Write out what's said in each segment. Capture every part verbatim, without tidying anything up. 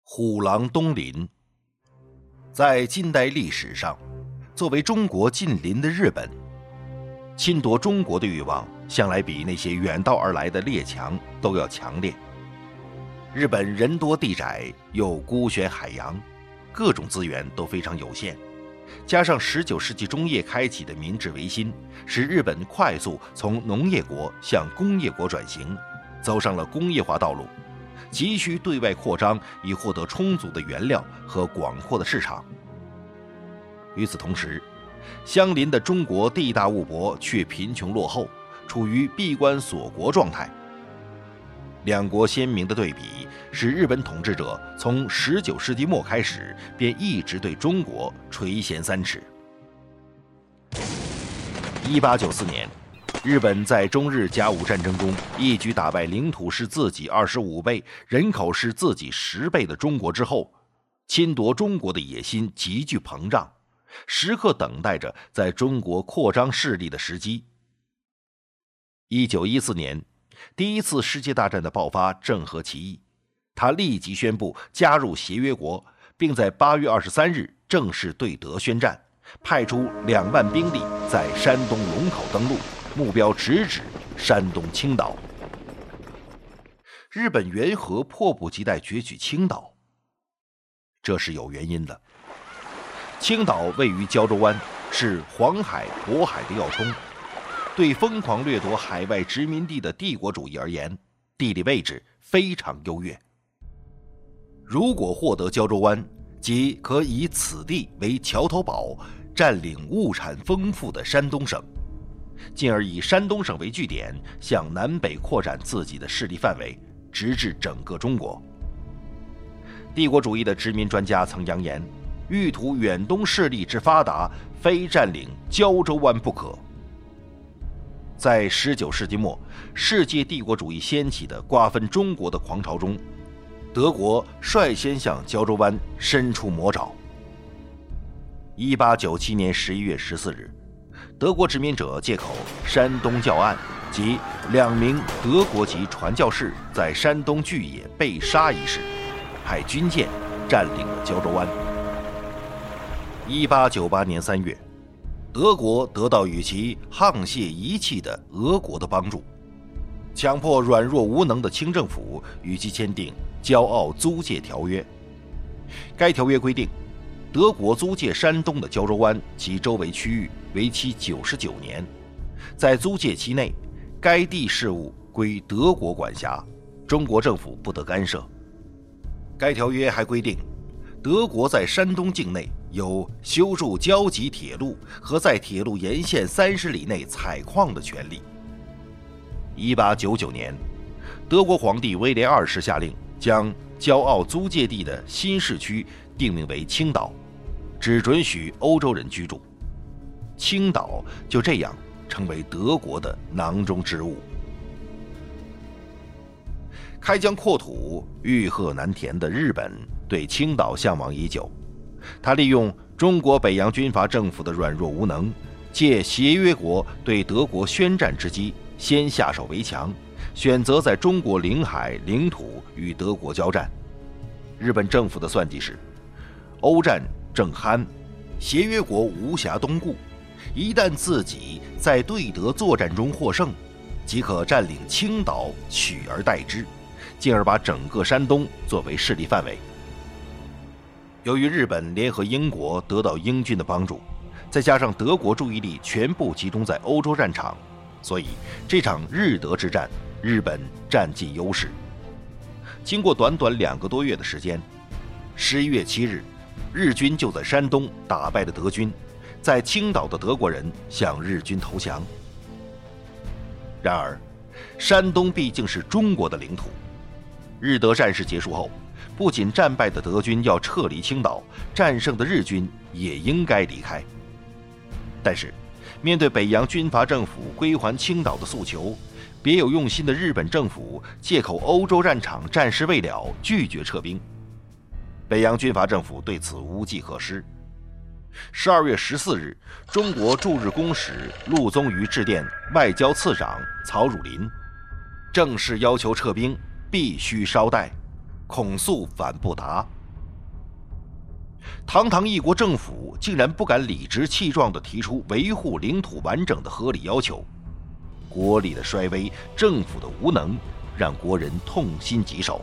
虎狼东临。在近代历史上，作为中国近邻的日本，侵夺中国的欲望向来比那些远道而来的列强都要强烈。日本人多地窄，又孤悬海洋，各种资源都非常有限，加上十九世纪中叶开启的明治维新，使日本快速从农业国向工业国转型，走上了工业化道路，急需对外扩张，以获得充足的原料和广阔的市场。与此同时，相邻的中国地大物博，却贫穷落后，处于闭关锁国状态。两国鲜明的对比，使日本统治者从十九世纪末开始便一直对中国垂涎三尺。一八九四年，日本在中日甲午战争中一举打败领土是自己二十五倍、人口是自己十倍的中国之后，侵夺中国的野心急剧膨胀，时刻等待着在中国扩张势力的时机。一九一四年，第一次世界大战的爆发正合其意，他立即宣布加入协约国，并在八月二十三日正式对德宣战，派出两万兵力在山东龙口登陆，目标直指山东青岛。日本缘何迫不及待攫取青岛？这是有原因的。青岛位于胶州湾，是黄海、渤海的要冲。对疯狂掠夺海外殖民地的帝国主义而言，地理位置非常优越。如果获得胶州湾，即可以此地为桥头堡，占领物产丰富的山东省，进而以山东省为据点，向南北扩展自己的势力范围，直至整个中国。帝国主义的殖民专家曾扬言，欲图远东势力之发达，非占领胶州湾不可。在十九世纪末，世界帝国主义掀起的瓜分中国的狂潮中，德国率先向胶州湾伸出魔爪。一八九七年十一月十四日，德国殖民者借口山东教案及两名德国籍传教士在山东巨野被杀一事，派军舰占领了胶州湾。一八九八年三月，德国得到与其沆瀣一气的俄国的帮助，强迫软弱无能的清政府与其签订骄傲租界条约。该条约规定，德国租借山东的胶州湾及周围区域为期九十九年，在租借期内，该地事务归德国管辖，中国政府不得干涉。该条约还规定，德国在山东境内有修筑交集铁路和在铁路沿线三十里内采矿的权利。一八九九年，德国皇帝威廉二世下令将骄傲租界地的新市区定名为青岛，只准许欧洲人居住。青岛就这样成为德国的囊中之物。开疆扩土、欲壑难填的日本对青岛向往已久，他利用中国北洋军阀政府的软弱无能，借协约国对德国宣战之机，先下手为强，选择在中国领海领土与德国交战。日本政府的算计是，欧战正酣，协约国无暇东顾，一旦自己在对德作战中获胜，即可占领青岛，取而代之，进而把整个山东作为势力范围。由于日本联合英国得到英军的帮助，再加上德国注意力全部集中在欧洲战场，所以这场日德之战，日本占尽优势。经过短短两个多月的时间，十一月七日，日军就在山东打败了德军，在青岛的德国人向日军投降。然而，山东毕竟是中国的领土，日德战事结束后，不仅战败的德军要撤离青岛，战胜的日军也应该离开。但是，面对北洋军阀政府归还青岛的诉求，别有用心的日本政府借口欧洲战场战事未了，拒绝撤兵。北洋军阀政府对此无计可施。十二月十四日，中国驻日公使陆宗舆致电外交次长曹汝霖，正式要求撤兵，必须稍待，恐速反不达。 堂堂一国政府竟然不敢理直气壮地提出维护领土完整的合理要求，国力的衰微，政府的无能，让国人痛心疾首。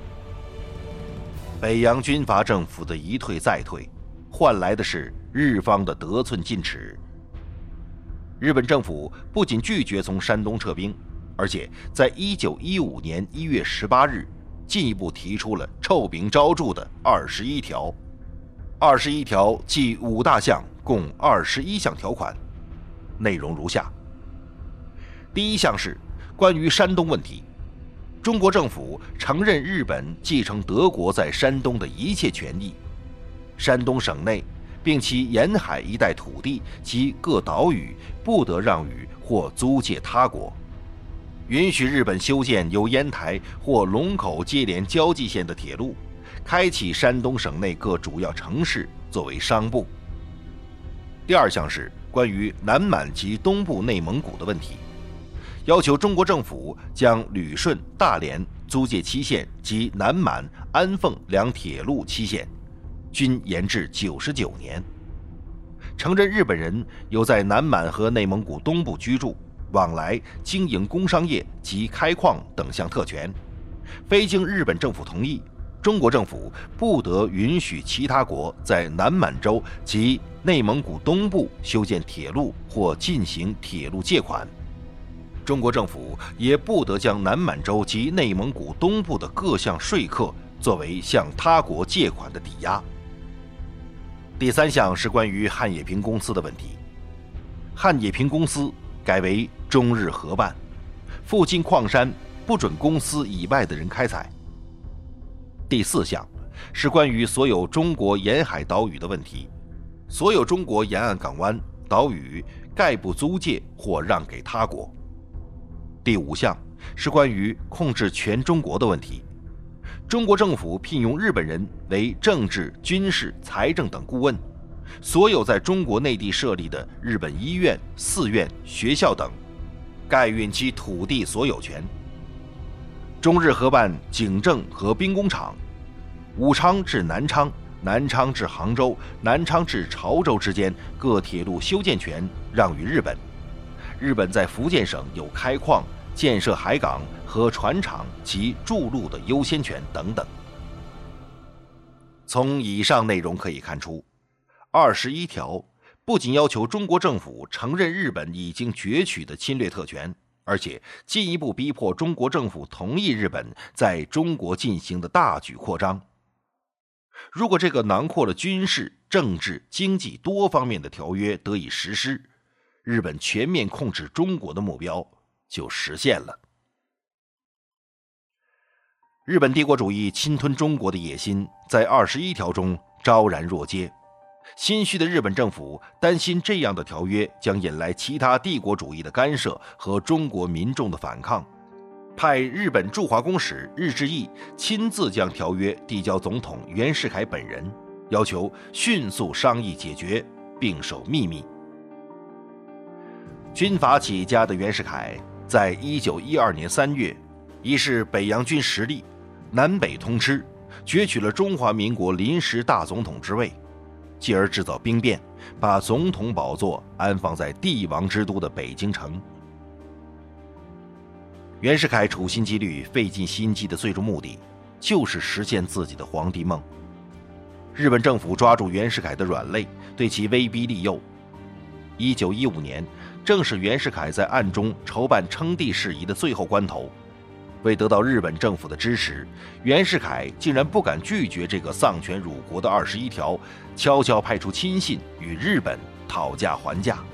北洋军阀政府的一退再退，换来的是日方的得寸进尺。日本政府不仅拒绝从山东撤兵，而且在一九一五年一月十八日，进一步提出了臭名昭著的二十一条。二十一条计五大项，共二十一项条款，内容如下：第一项是关于山东问题，中国政府承认日本继承德国在山东的一切权益，山东省内并其沿海一带土地及各岛屿不得让与或租借他国，允许日本修建由烟台或龙口接连交际线的铁路，开启山东省内各主要城市作为商埠。第二项是关于南满及东部内蒙古的问题，要求中国政府将旅顺、大连租借期限及南满、安凤两铁路期限均延至九十九年，承认日本人有在南满和内蒙古东部居住、往来、经营工商业及开矿等项特权，非经日本政府同意，中国政府不得允许其他国在南满洲及内蒙古东部修建铁路或进行铁路借款。中国政府也不得将南满洲及内蒙古东部的各项税课作为向他国借款的抵押。第三项是关于汉冶平公司的问题，汉冶平公司改为中日合办，附近矿山不准公司以外的人开采。第四项是关于所有中国沿海岛屿的问题，所有中国沿岸港湾、岛屿概不租借或让给他国。第五项是关于控制全中国的问题，中国政府聘用日本人为政治、军事、财政等顾问，所有在中国内地设立的日本医院、寺院、学校等，概允其土地所有权。中日合办警政和兵工厂，武昌至南昌、南昌至杭州、南昌至潮州之间各铁路修建权让与日本。日本在福建省有开矿、建设海港和船厂及筑路的优先权等等。从以上内容可以看出，二十一条不仅要求中国政府承认日本已经攫取的侵略特权，而且进一步逼迫中国政府同意日本在中国进行的大举扩张。如果这个囊括了军事、政治、经济多方面的条约得以实施，日本全面控制中国的目标就实现了。日本帝国主义侵吞中国的野心在二十一条中昭然若揭，心虚的日本政府担心这样的条约将引来其他帝国主义的干涉和中国民众的反抗，派日本驻华公使日志毅亲自将条约递交总统袁世凯本人，要求迅速商议解决，并守秘密。军阀起家的袁世凯在一九一二年三月，以示北洋军实力，南北通吃，攫取了中华民国临时大总统之位，继而制造兵变，把总统宝座安放在帝王之都的北京城。袁世凯处心积虑、费尽心机的最终目的，就是实现自己的皇帝梦。日本政府抓住袁世凯的软肋，对其威逼利诱。一九一五年，正是袁世凯在暗中筹办称帝事宜的最后关头，为得到日本政府的支持，袁世凯竟然不敢拒绝这个丧权辱国的二十一条，悄悄派出亲信与日本讨价还价。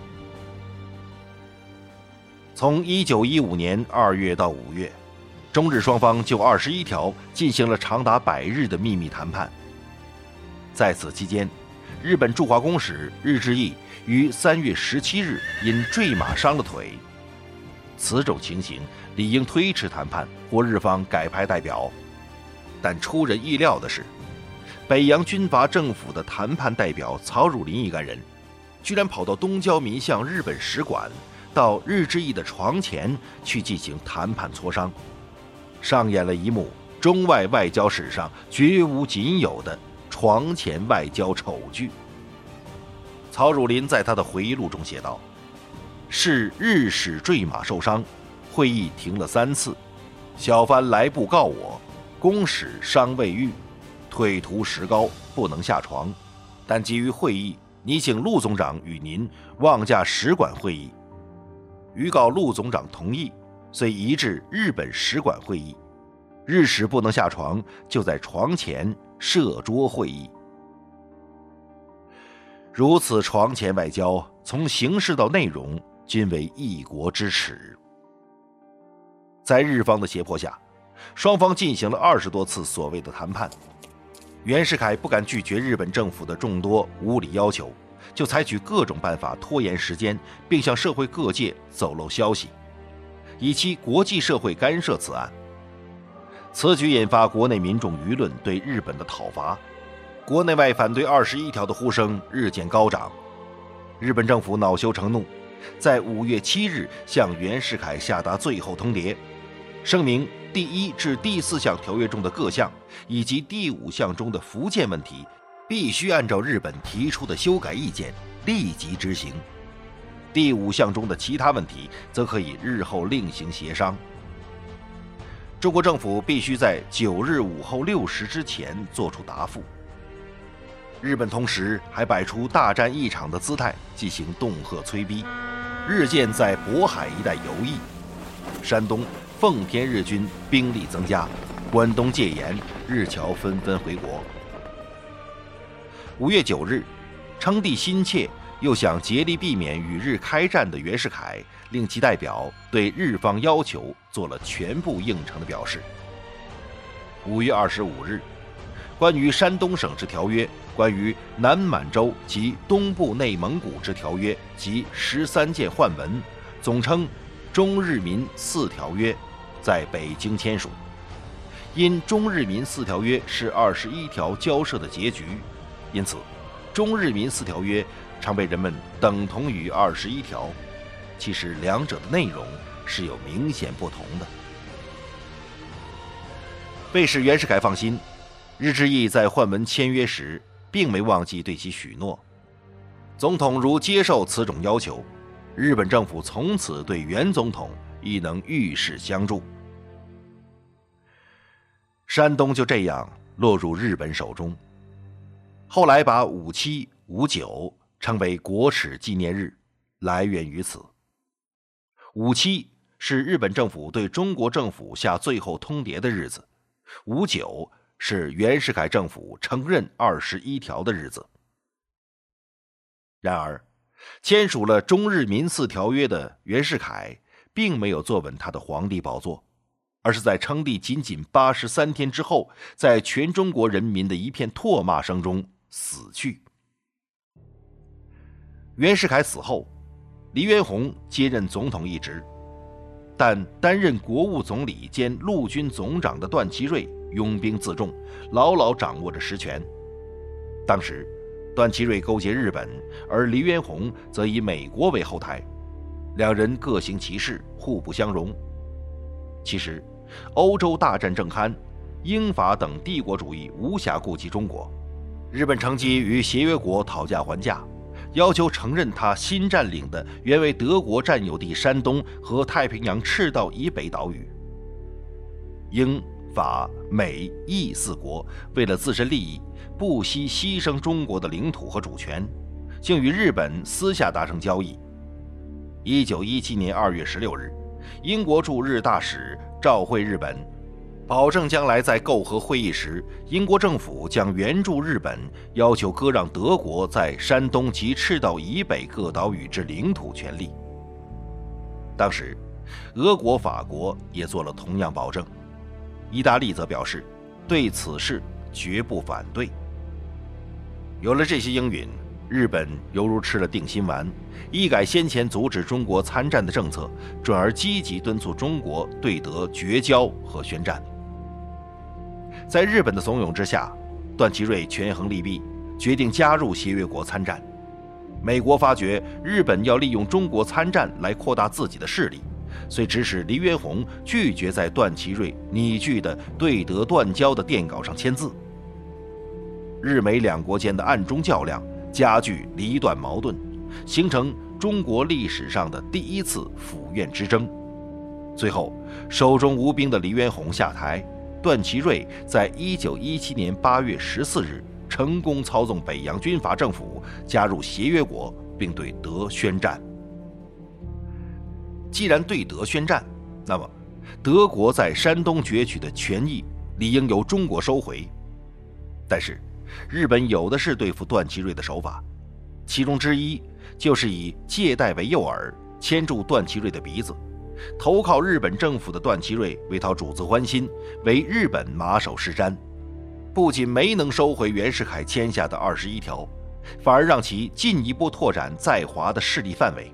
从一九一五年二月到五月，中日双方就二十一条进行了长达百日的秘密谈判。在此期间，日本驻华公使日志毅于三月十七日因坠马伤了腿。此种情形理应推迟谈判或日方改派代表，但出人意料的是，北洋军阀政府的谈判代表曹汝霖一干人，居然跑到东交民巷日本使馆，到日志毅的床前去进行谈判磋商，上演了一幕中外外交史上绝无仅有的床前外交丑剧。曹汝霖在他的回忆录中写道：是日使坠马受伤，会议停了三次，小藩来布告我，公使伤未愈，腿途石膏，不能下床，但基于会议，拟请陆总长与您望驾使馆会议。余告陆总长同意，遂移至日本使馆会议。日使不能下床，就在床前设桌会议。如此床前外交，从形式到内容均为一国之耻。在日方的胁迫下，双方进行了二十多次所谓的谈判。袁世凯不敢拒绝日本政府的众多无理要求，就采取各种办法拖延时间，并向社会各界走漏消息，以期国际社会干涉此案。此举引发国内民众舆论对日本的讨伐，国内外反对二十一条的呼声日渐高涨。日本政府恼羞成怒，在五月七日向袁世凯下达最后通牒，声明第一至第四项条约中的各项以及第五项中的福建问题必须按照日本提出的修改意见立即执行，第五项中的其他问题则可以日后另行协商。中国政府必须在九日午后六时之前作出答复。日本同时还摆出大战一场的姿态，进行恫吓催逼，日渐在渤海一带游弋。山东、奉天日军兵力增加，关东戒严，日侨纷纷回国。五月九日，称帝心切又想竭力避免与日开战的袁世凯，令其代表对日方要求做了全部应承的表示。五月二十五日，关于山东省之条约、关于南满洲及东部内蒙古之条约及十三件换文，总称中日民四条约，在北京签署。因中日民四条约是二十一条交涉的结局，因此中日民四条约常被人们等同于二十一条，其实两者的内容是有明显不同的。为使袁世凯放心，日之义在换文签约时并没忘记对其许诺。总统如接受此种要求，日本政府从此对袁总统亦能遇事相助。山东就这样落入日本手中。后来把五七、五九称为国耻纪念日，来源于此。五七是日本政府对中国政府下最后通牒的日子，五九是袁世凯政府承认二十一条的日子。然而，签署了中日民四条约的袁世凯并没有坐稳他的皇帝宝座，而是在称帝仅仅八十三天之后，在全中国人民的一片唾骂声中死去。袁世凯死后，黎元洪接任总统一职，但担任国务总理兼陆军总长的段祺瑞拥兵自重，牢牢掌握着实权。当时段祺瑞勾结日本，而黎元洪则以美国为后台，两人各行其事，互不相容。其实欧洲大战正酣，英法等帝国主义无暇顾及中国，日本乘机与协约国讨价还价，要求承认他新占领的原为德国占有地山东和太平洋赤道以北岛屿。英、法、美、意四国为了自身利益，不惜牺牲中国的领土和主权，竟与日本私下达成交易。一九一七年二月十六日，英国驻日大使召会日本，保证将来在媾和会议时，英国政府将援助日本，要求割让德国在山东及赤道以北各岛屿之领土权利。当时，俄国、法国也做了同样保证，意大利则表示对此事绝不反对。有了这些应允，日本犹如吃了定心丸，一改先前阻止中国参战的政策，转而积极敦促中国对德绝交和宣战。在日本的怂恿之下，段祺瑞权衡利弊，决定加入协约国参战。美国发觉日本要利用中国参战来扩大自己的势力，遂指使黎元洪拒绝在段祺瑞拟具的对德断交的电稿上签字。 日美两国间的暗中较量加剧离断矛盾，形成中国历史上的第一次府院之争。最后，手中无兵的黎元洪下台，段祺瑞在一九一七年八月十四日成功操纵北洋军阀政府加入协约国，并对德宣战。既然对德宣战，那么德国在山东攫取的权益理应由中国收回。但是日本有的是对付段祺瑞的手法，其中之一就是以借贷为诱饵，牵住段祺瑞的鼻子。投靠日本政府的段祺瑞为讨主子欢心，为日本马首是瞻，不仅没能收回袁世凯签下的二十一条，反而让其进一步拓展在华的势力范围。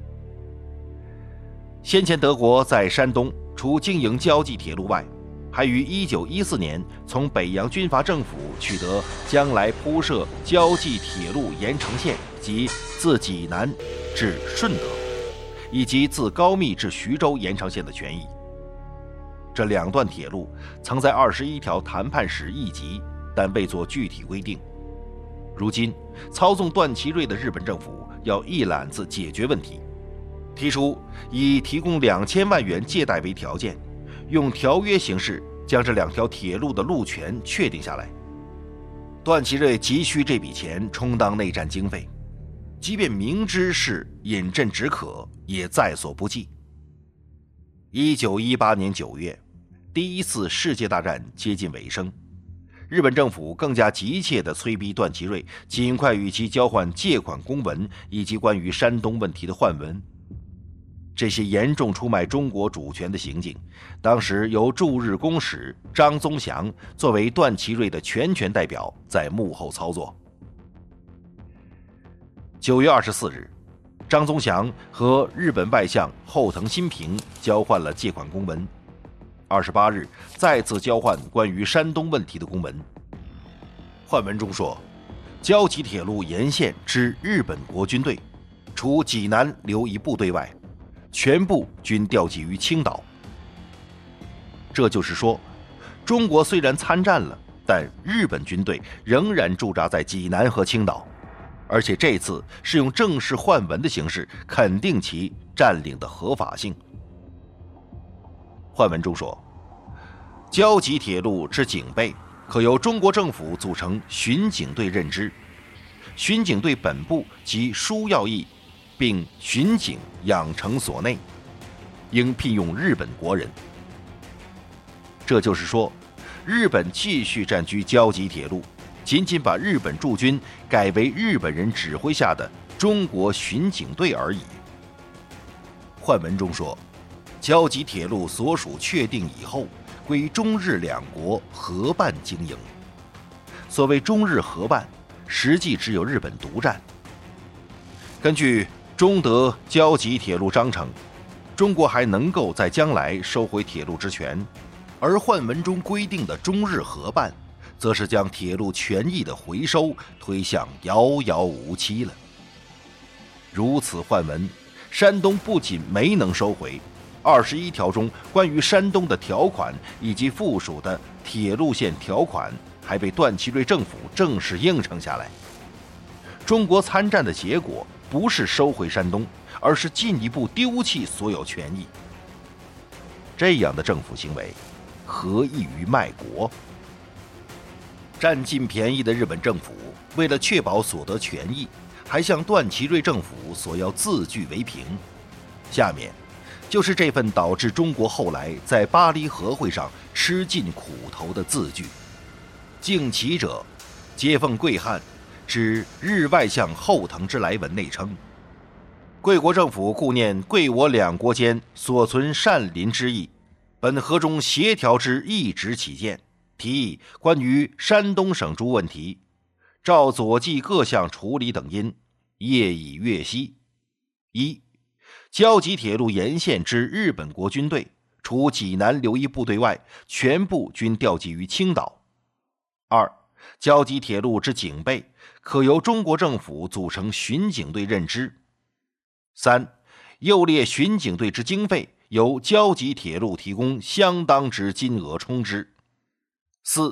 先前德国在山东除经营胶济铁路外，还于一九一四年从北洋军阀政府取得将来铺设胶济铁路盐城线及自济南至顺德，以及自高密至徐州延长线的权益。这两段铁路曾在二十一条谈判时议及，但未作具体规定。如今操纵段祺瑞的日本政府要一揽子解决问题，提出以提供两千万元借贷为条件，用条约形式将这两条铁路的路权确定下来。段祺瑞急需这笔钱充当内战经费，即便明知是饮鸩止渴，也在所不计。一九一八年九月，第一次世界大战接近尾声，日本政府更加急切地催逼段祺瑞尽快与其交换借款公文以及关于山东问题的换文。这些严重出卖中国主权的行径，当时由驻日公使张宗祥作为段祺瑞的全权代表在幕后操作。九月二十四日，张宗祥和日本外相后藤新平交换了借款公文。二十八日，再次交换关于山东问题的公文。换文中说，胶济铁路沿线之日本国军队，除济南留一部队外，全部均调集于青岛。这就是说，中国虽然参战了，但日本军队仍然驻扎在济南和青岛，而且这次是用正式换文的形式肯定其占领的合法性。换文中说，胶济铁路之警备可由中国政府组成巡警队任之，巡警队本部及枢要役并巡警养成所内，应聘用日本国人。这就是说，日本继续占据胶济铁路，仅仅把日本驻军改为日本人指挥下的中国巡警队而已。换文中说，胶济铁路所属确定以后，归中日两国合办经营。所谓中日合办，实际只有日本独占。根据中德胶济铁路章程，中国还能够在将来收回铁路之权，而换文中规定的中日合办，则是将铁路权益的回收推向遥遥无期了。如此换文，山东不仅没能收回，二十一条中关于山东的条款以及附属的铁路线条款，还被段祺瑞政府正式应承下来。中国参战的结果不是收回山东，而是进一步丢弃所有权益。这样的政府行为，何异于卖国？占尽便宜的日本政府，为了确保所得权益，还向段祺瑞政府索要字据为凭。下面就是这份导致中国后来在巴黎和会上吃尽苦头的字据。敬其者，接奉贵汉，指日外相后藤之来文内称，贵国政府顾念贵我两国间所存善邻之意，本河中协调之一职起见，提议关于山东省诸问题，照左记各项处理等因，业已阅悉。一、胶济铁路沿线之日本国军队，除济南留一部队外，全部均调集于青岛。二、胶济铁路之警备，可由中国政府组成巡警队任之。三、右列巡警队之经费，由胶济铁路提供相当之金额充之。四、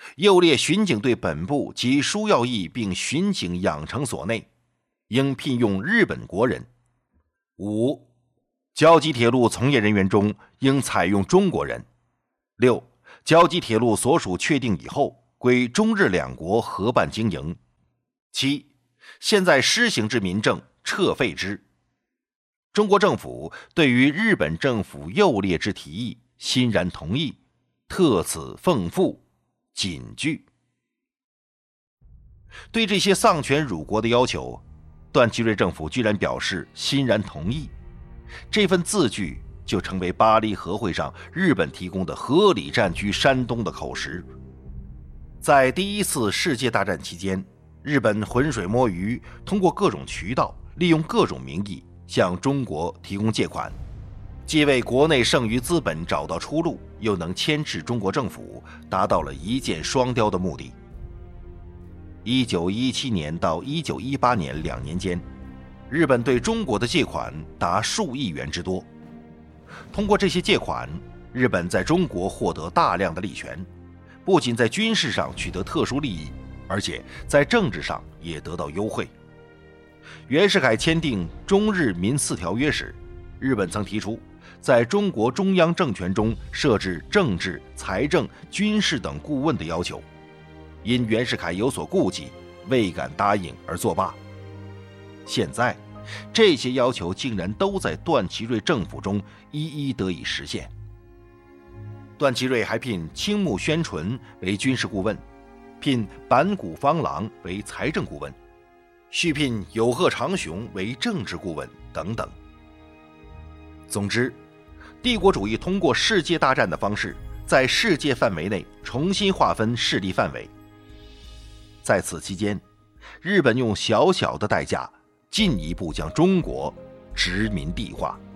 右列巡警队本部及枢要役并巡警养成所内，应聘用日本国人。五、胶济铁路从业人员中应采用中国人。六、胶济铁路所属确定以后，归中日两国合办经营。七、现在施行之民政，撤废之。中国政府对于日本政府右列之提议欣然同意，特此奉付，谨具。对这些丧权辱国的要求，段祺瑞政府居然表示欣然同意，这份字据就成为巴黎和会上日本提供的合理占据山东的口实。在第一次世界大战期间，日本浑水摸鱼，通过各种渠道，利用各种名义向中国提供借款，既为国内剩余资本找到出路，又能牵制中国政府，达到了一箭双雕的目的。一九一七年到一九一八年两年间，日本对中国的借款达数亿元之多。通过这些借款，日本在中国获得大量的利权，不仅在军事上取得特殊利益，而且在政治上也得到优惠。袁世凯签订中日民四条约时，日本曾提出在中国中央政权中设置政治、财政、军事等顾问的要求，因袁世凯有所顾忌，未敢答应而作罢。现在这些要求竟然都在段祺瑞政府中一一得以实现。段祺瑞还聘青木宣纯为军事顾问，聘板谷方郎为财政顾问，续聘有贺长雄为政治顾问等等。总之，帝国主义通过世界大战的方式，在世界范围内重新划分势力范围。在此期间，日本用小小的代价进一步将中国殖民地化。